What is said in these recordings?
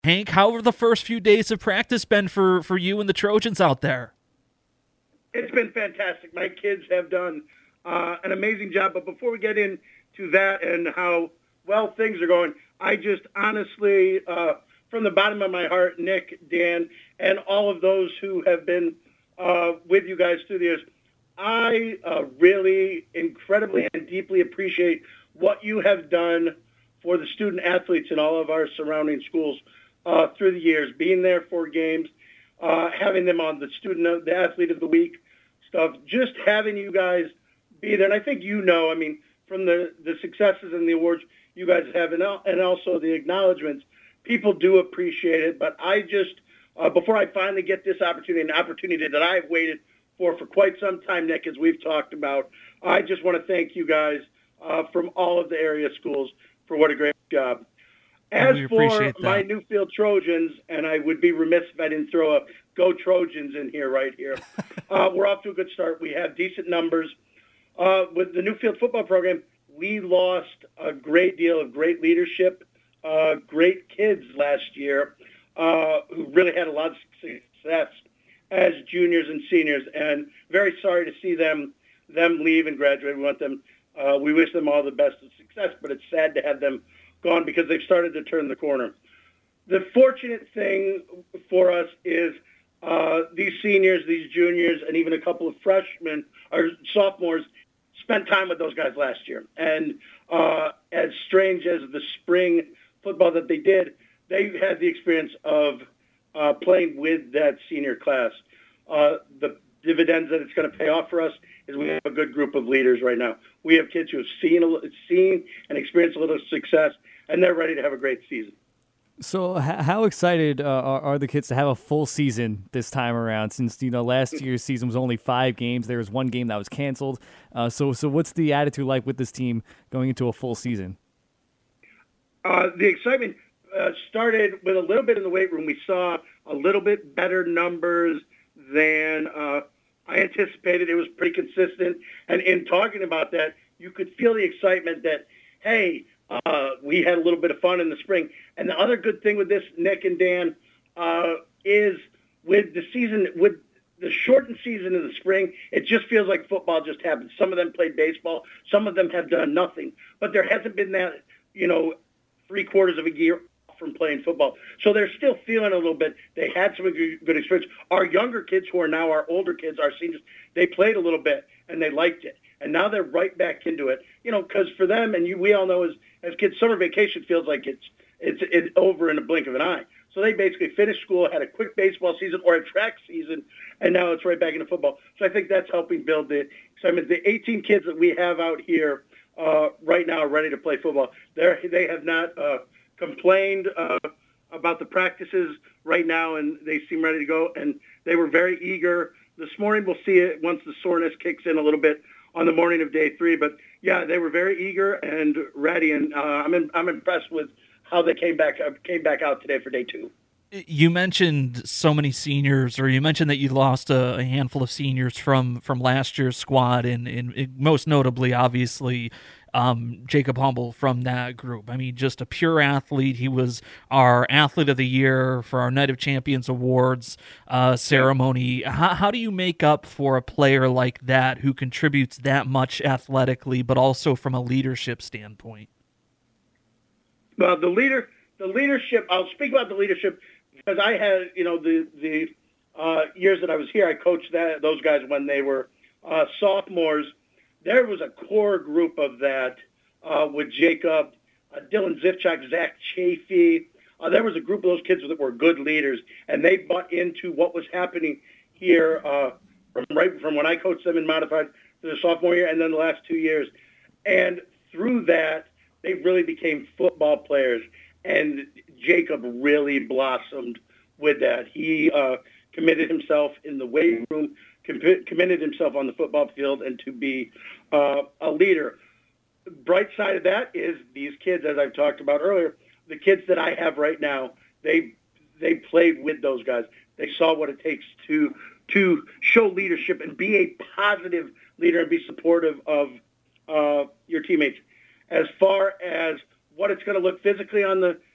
Hank, how have the first few days of practice been for you and the Trojans out there? It's been fantastic. My kids have done an amazing job. But before we get into that and how well things are going, I just honestly, from the bottom of my heart, Nick, Dan, and all of those who have been with you guys through the years, I really incredibly and deeply appreciate what you have done for the student athletes in all of our surrounding schools through the years, being there for games, having them on the athlete of the week stuff, just having you guys be there. And I think I mean, from the successes and the awards you guys have and also the acknowledgments, people do appreciate it. But I just, before I finally get this opportunity, an opportunity that I've waited for quite some time, Nick, as we've talked about, I just want to thank you guys from all of the area schools for what a great job. As for my Newfield Trojans, and I would be remiss if I didn't throw a Go Trojans in here right here. We're off to a good start. We have decent numbers. With the Newfield football program, we lost a great deal of great leadership, great kids last year who really had a lot of success as juniors and seniors, and very sorry to see them leave and graduate. We wish them all the best of success, but it's sad to have them gone because they've started to turn the corner. The fortunate thing for us is these seniors, these juniors, and even a couple of freshmen or sophomores spent time with those guys last year. And as strange as the spring football that they did, they had the experience of playing with that senior class. The dividends that it's going to pay off for us is we have a good group of leaders right now. We have kids who have seen and experienced a little success, and they're ready to have a great season. So how excited are the kids to have a full season this time around? Since, last year's season was only 5 games. There was one game that was canceled. So what's the attitude like with this team going into a full season? The excitement started with a little bit in the weight room. We saw a little bit better numbers than I anticipated. It was pretty consistent. And in talking about that, you could feel the excitement that, hey, we had a little bit of fun in the spring. And the other good thing with this, Nick and Dan, is with the shortened season in the spring, it just feels like football just happened. Some of them played baseball. Some of them have done nothing. But there hasn't been that, 3/4 of a year from playing football. So they're still feeling a little bit. They had some good experience. Our younger kids, who are now our older kids, our seniors, they played a little bit, and they liked it. And now they're right back into it. Because for them, and we all know as kids, summer vacation feels like it's over in a blink of an eye. So they basically finished school, had a quick baseball season or a track season, and now it's right back into football. So I think that's helping build the excitement. The 18 kids that we have out here right now are ready to play football. They have not complained about the practices right now, and they seem ready to go. And they were very eager. This morning, we'll see it once the soreness kicks in a little bit on the morning of day 3. But yeah, they were very eager and ready, and I'm impressed with how they came back out today for day 2. You mentioned so many seniors, or you mentioned that you lost a handful of seniors from last year's squad, and most notably, obviously, Jacob Humble from that group. I mean, just a pure athlete. He was our Athlete of the Year for our Night of Champions Awards ceremony. How do you make up for a player like that who contributes that much athletically, but also from a leadership standpoint? Well, the leadership, I'll speak about the leadership because I had, the years that I was here, I coached those guys when they were sophomores. There was a core group of that with Jacob, Dylan Zifchak, Zach Chafee. There was a group of those kids that were good leaders, and they bought into what was happening here from when I coached them in modified to the sophomore year and then the last 2 years. And through that, they really became football players, and Jacob really blossomed with that. He committed himself in the weight room, committed himself on the football field, and to be a leader. The bright side of that is these kids, as I've talked about earlier, the kids that I have right now, they played with those guys. They saw what it takes to show leadership and be a positive leader and be supportive of your teammates. As far as what it's going to look physically on the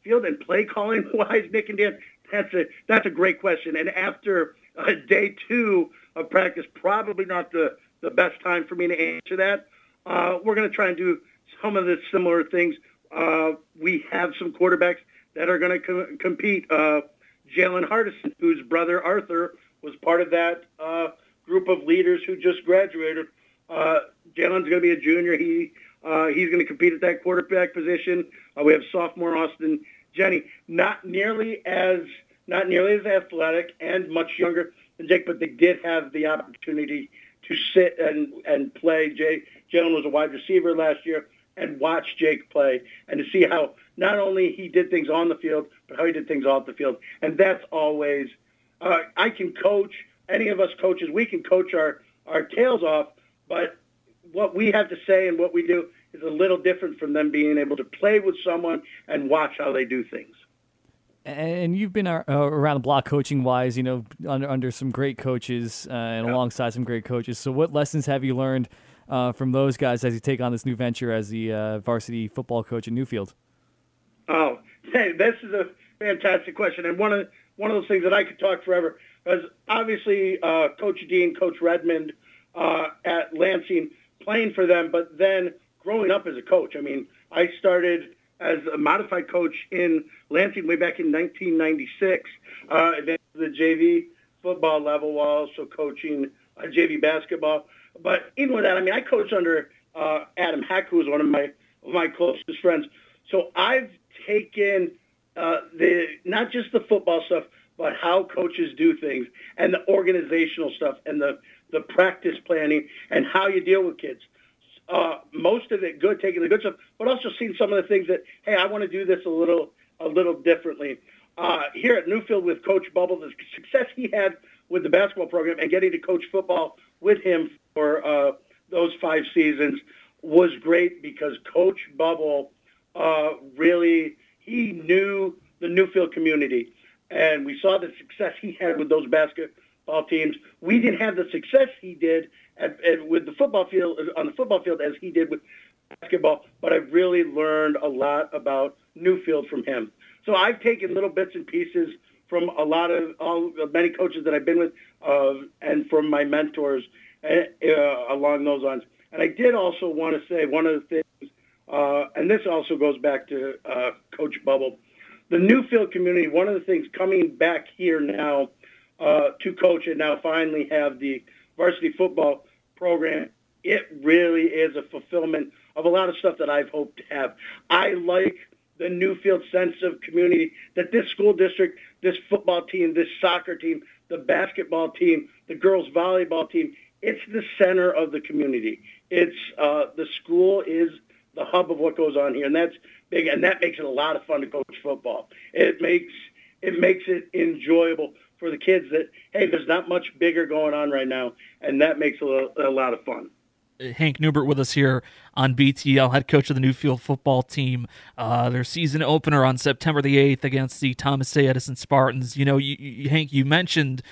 field and play calling wise, Nick and Dan? That's a great question. And after day 2 of practice, probably not the best time for me to answer that. We're going to try and do some of the similar things. We have some quarterbacks that are going to compete. Jalen Hardison, whose brother Arthur was part of that group of leaders who just graduated. Jalen's going to be a junior. He's going to compete at that quarterback position. We have sophomore Austin Jenny, not nearly as athletic and much younger than Jake, but they did have the opportunity to sit and play. Jalen was a wide receiver last year, and watch Jake play and to see how not only he did things on the field, but how he did things off the field. And that's always, I can coach, any of us coaches, we can coach our tails off, but what we have to say and what we do is a little different from them being able to play with someone and watch how they do things. And you've been around the block coaching-wise, under some great coaches and alongside some great coaches. So what lessons have you learned from those guys as you take on this new venture as the varsity football coach at Newfield? Oh, hey, this is a fantastic question, and one of those things that I could talk forever. Because obviously, Coach Dean, Coach Redmond at Lansing, playing for them, but then growing up as a coach. I mean, I started as a modified coach in Lansing way back in 1996, then the JV football level, while also coaching JV basketball. But even with that, I mean, I coached under Adam Heck, who was one of my closest friends. So I've taken not just the football stuff, but how coaches do things and the organizational stuff and the practice planning and how you deal with kids. Most of it good, taking the good stuff, but also seeing some of the things that, hey, I want to do this a little differently. Here at Newfield with Coach Bubble, the success he had with the basketball program and getting to coach football with him for those 5 seasons was great because Coach Bubble really, he knew the Newfield community. And we saw the success he had with those basketball teams. We didn't have the success he did with the football field on the football field as he did with basketball. But I really learned a lot about Newfield from him. So I've taken little bits and pieces from many coaches that I've been with, and from my mentors along those lines. And I did also want to say one of the things, and this also goes back to Coach Bubble. The Newfield community, one of the things coming back here now to coach and now finally have the varsity football program, it really is a fulfillment of a lot of stuff that I've hoped to have. I like the Newfield sense of community that this school district, this football team, this soccer team, the basketball team, the girls volleyball team, it's the center of the community. It's the school is the hub of what goes on here, and that's big, and that makes it a lot of fun to coach football. It makes it enjoyable for the kids that, hey, there's not much bigger going on right now, and that makes it a lot of fun. Hank Newbert with us here on BTL, head coach of the Newfield football team. Their season opener on September the 8th against the Thomas A. Edison Spartans. Hank, you mentioned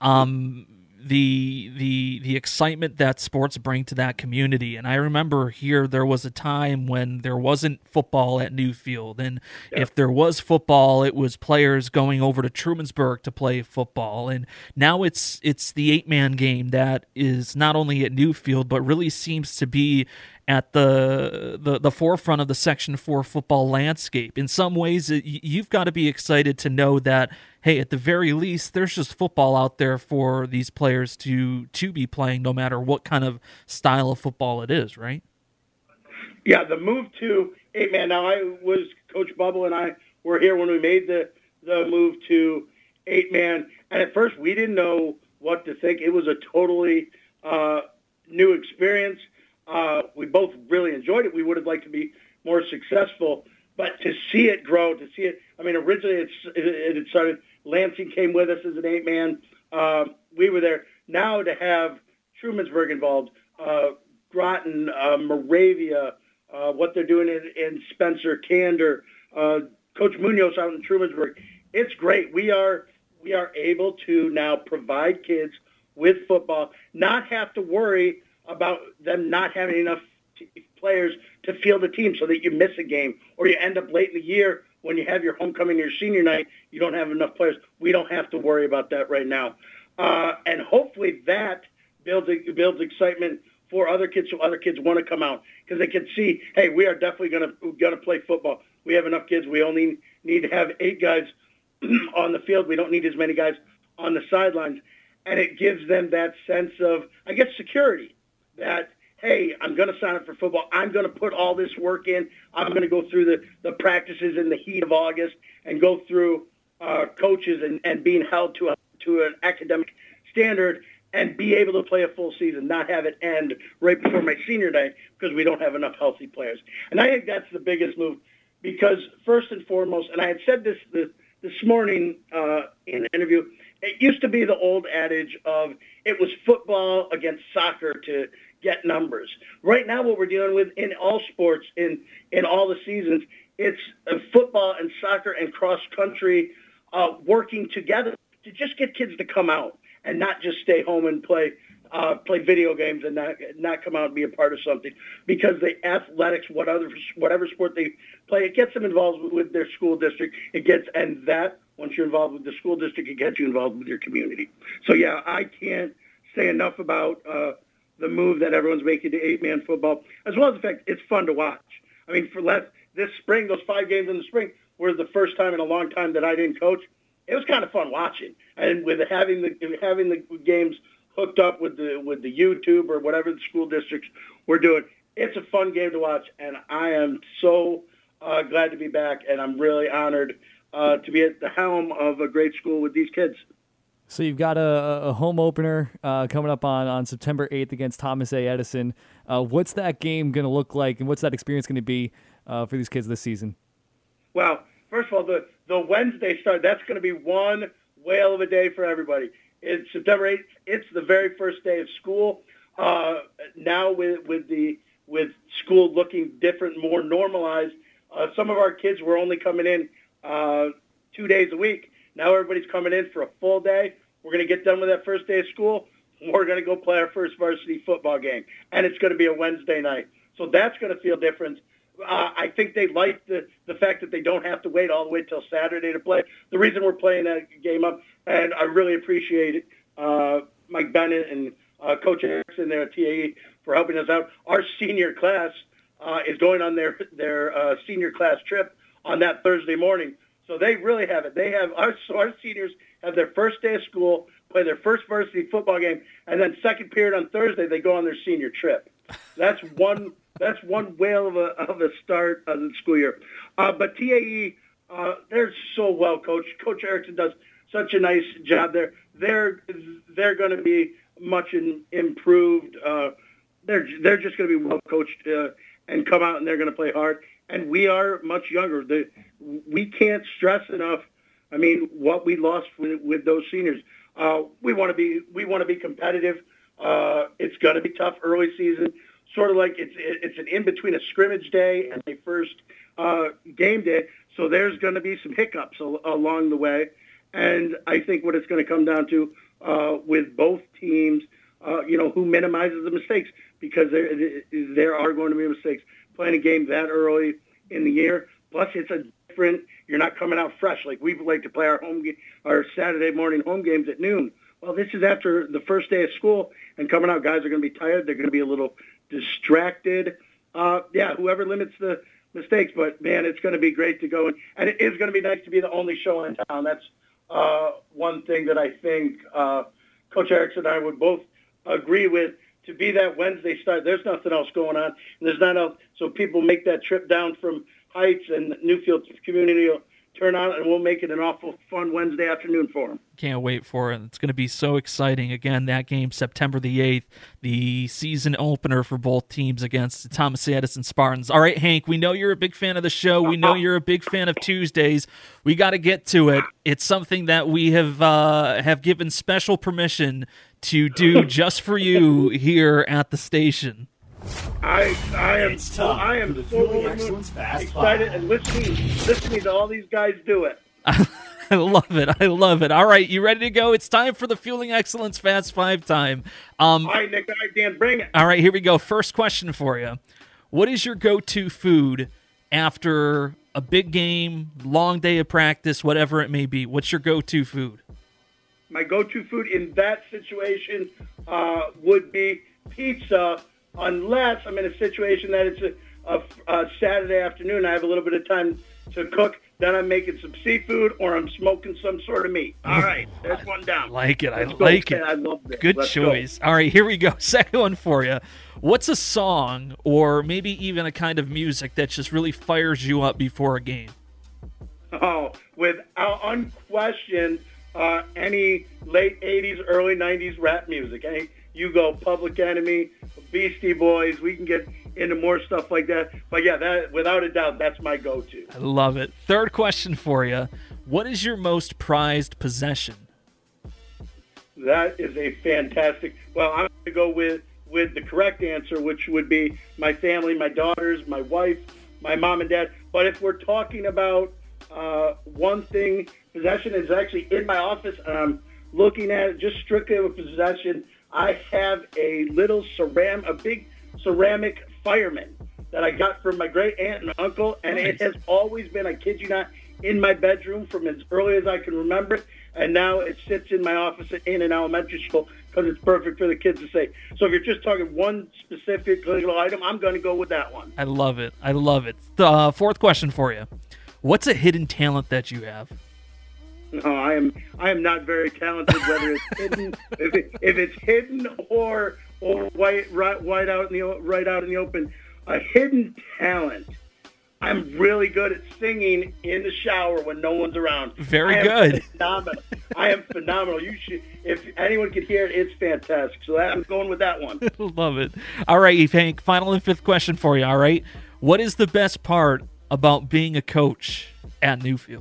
the excitement that sports bring to that community. And I remember here there was a time when there wasn't football at Newfield. And if there was football, it was players going over to Trumansburg to play football. And now it's the 8-man game that is not only at Newfield, but really seems to be at the forefront of the Section 4 football landscape. In some ways, you've got to be excited to know that, hey, at the very least, there's just football out there for these players to be playing, no matter what kind of style of football it is, right? Yeah, the move to 8-man. Now, Coach Bubble and I were here when we made the move to 8-man, and at first we didn't know what to think. It was a totally new experience. We both really enjoyed it. We would have liked to be more successful, but to see it grow, to see it, I mean, originally it had started, Lansing came with us as an 8-man. We were there. Now to have Trumansburg involved, Groton, Moravia, what they're doing in Spencer, Candor, Coach Munoz out in Trumansburg, it's great. We are able to now provide kids with football, not have to worry about them not having enough players to field a team so that you miss a game or you end up late in the year when you have your homecoming, your senior night, you don't have enough players. We don't have to worry about that right now. And hopefully that builds excitement for other kids, so other kids want to come out because they can see, hey, we are definitely gonna play football. We have enough kids. We only need to have 8 guys on the field. We don't need as many guys on the sidelines. And it gives them that sense of, I guess, security that, hey, I'm going to sign up for football. I'm going to put all this work in. I'm going to go through the practices in the heat of August and go through coaches and being held to an academic standard and be able to play a full season, not have it end right before my senior day because we don't have enough healthy players. And I think that's the biggest move because first and foremost, and I had said this morning in an interview, it used to be the old adage of it was football against soccer to get numbers. Right now what we're dealing with in all sports, in all the seasons, it's football and soccer and cross-country working together to just get kids to come out and not just stay home and play video games and not come out and be a part of something. Because the athletics, whatever sport they play, it gets them involved with their school district. Once you're involved with the school district, it gets you involved with your community. So, yeah, I can't say enough about the move that everyone's making to 8-man football, as well as the fact it's fun to watch. I mean, this spring, those 5 games in the spring were the first time in a long time that I didn't coach. It was kind of fun watching. And with having the games hooked up with the YouTube or whatever the school districts were doing, it's a fun game to watch. And I am so glad to be back, and I'm really honored to be at the helm of a great school with these kids. So you've got a home opener coming up on September 8th against Thomas A. Edison. What's that game going to look like, and what's that experience going to be for these kids this season? Well, first of all, the Wednesday start, that's going to be one whale of a day for everybody. It's September 8th. It's the very first day of school. Now with school looking different, more normalized, some of our kids were only coming in 2 days a week. Now everybody's coming in for a full day. We're going to get done with that first day of school. We're going to go play our first varsity football game, and it's going to be a Wednesday night. So that's going to feel different. I think they like the fact that they don't have to wait all the way till Saturday to play. The reason we're playing that game up, and I really appreciate Mike Bennett and Coach Erickson there at TAE for helping us out. Our senior class is going on their senior class trip on that Thursday morning. So they really have it. They have our seniors have their first day of school, play their first varsity football game, and then second period on Thursday they go on their senior trip. That's one whale of a start of the school year. But TAE, they're so well coached. Coach Erickson does such a nice job there. They're going to be much improved. They're just going to be well coached and come out and they're going to play hard. And we are much younger. We can't stress enough. I mean, what we lost with those seniors. We want to be competitive. It's going to be tough early season. Sort of like it's an in between a scrimmage day and a first game day. So there's going to be some hiccups along the way. And I think what it's going to come down to with both teams, who minimizes the mistakes, because there are going to be mistakes. Playing a game that early in the year, plus it's a different. You're not coming out fresh like we like to play our Saturday morning home games at noon. Well, this is after the first day of school, and coming out, guys are going to be tired. They're going to be a little distracted. Whoever limits the mistakes, but man, it's going to be great to go, and it is going to be nice to be the only show in town. That's one thing that I think Coach Erickson and I would both agree with. To be that Wednesday start, there's nothing else going on, and there's not else. So people make that trip down from Heights and Newfield community will turn on, and we'll make it an awful fun Wednesday afternoon for them. Can't wait for it. It's going to be so exciting. Again, that game, September the 8th, the season opener for both teams against the Thomas Edison Spartans. All right, Hank, we know you're a big fan of the show. We know you're a big fan of Tuesdays. We got to get to it. It's something that we have given special permission to do just for you here at the station. I am so excited and listening to all these guys do it. I love it. All right, you ready to go? It's time for the Fueling Excellence Fast Five time. All right, Nick. All right, Dan, bring it. All right, here we go. First question for you. What is your go-to food after a big game, long day of practice, whatever it may be? What's your go-to food? My go-to food in that situation would be pizza, unless I'm in a situation that it's a Saturday afternoon. I have a little bit of time to cook. Then I'm making some seafood or I'm smoking some sort of meat. All right, there's one down. I like it. Let's like go. it. I love this. Good Let's choice. go. All right, here we go. Second one for you. What's a song or maybe even a kind of music that just really fires you up before a game? Oh, without unquestioned, any late 80s, early 90s rap music. You go Public Enemy, Beastie Boys. We can get into more stuff like that. But yeah, that without a doubt, that's my go-to. I love it. Third question for you. What is your most prized possession? That is a fantastic. Well, I'm going to go with the correct answer, which would be my family, my daughters, my wife, my mom and dad. But if we're talking about one thing, possession is actually in my office, and I'm looking at it just strictly with possession. I have a big ceramic fireman that I got from my great aunt and uncle, and Nice. It has always been, I kid you not, in my bedroom from as early as I can remember it, and now it sits in my office in an elementary school because it's perfect for the kids to say. So if you're just talking one specific little item, I'm going to go with that one. I love it. I love it. The fourth question for you. What's a hidden talent that you have? No, I am not very talented. Whether it's hidden, if it's hidden or right out in the open, a hidden talent. I'm really good at singing in the shower when no one's around. Very good. Phenomenal. I am phenomenal. You should, if anyone could hear it, it's fantastic. So I'm going with that one. Love it. All right, Hank, final and fifth question for you, all right? What is the best part about being a coach at Newfield?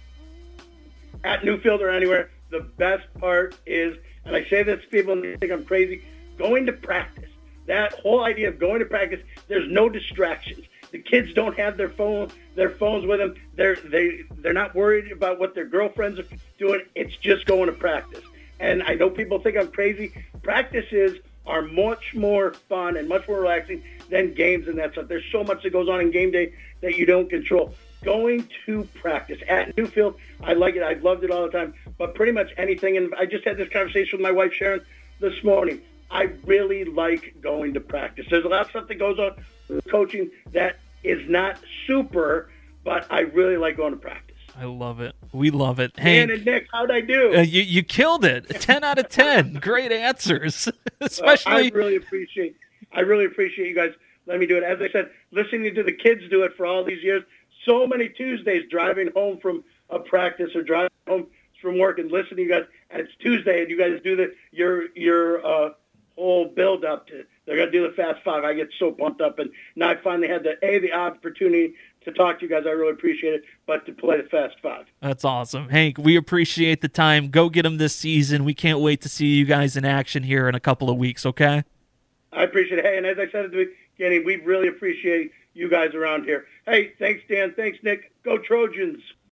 At Newfield or anywhere, the best part is, and I say this to people and they think I'm crazy, going to practice. That whole idea of going to practice, there's no distractions. The kids don't have their phones with them. They're not worried about what their girlfriends are doing. It's just going to practice. And I know people think I'm crazy. Practices are much more fun and much more relaxing than games and that stuff. There's so much that goes on in game day that you don't control. Going to practice at Newfield, I like it. I've loved it all the time. But pretty much anything, and I just had this conversation with my wife Sharon this morning. I really like going to practice. There's a lot of stuff that goes on with coaching that is not super, but I really like going to practice. I love it. We love it. Dan Hank, and Nick, how'd I do? you killed it. 10 out of 10. Great answers. Especially I really appreciate you guys letting me do it. As I said, listening to the kids do it for all these years, so many Tuesdays driving home from a practice or driving home from work and listening to you guys, and it's Tuesday and you guys do your whole build up to they're going to do the Fast Five. I get so pumped up, and now I finally had the opportunity to talk to you guys. I really appreciate it, but to play the Fast Five. That's awesome. Hank, we appreciate the time. Go get them this season. We can't wait to see you guys in action here in a couple of weeks, okay? I appreciate it. Hey, and as I said at the beginning, we really appreciate you guys around here. Hey, thanks, Dan. Thanks, Nick. Go Trojans.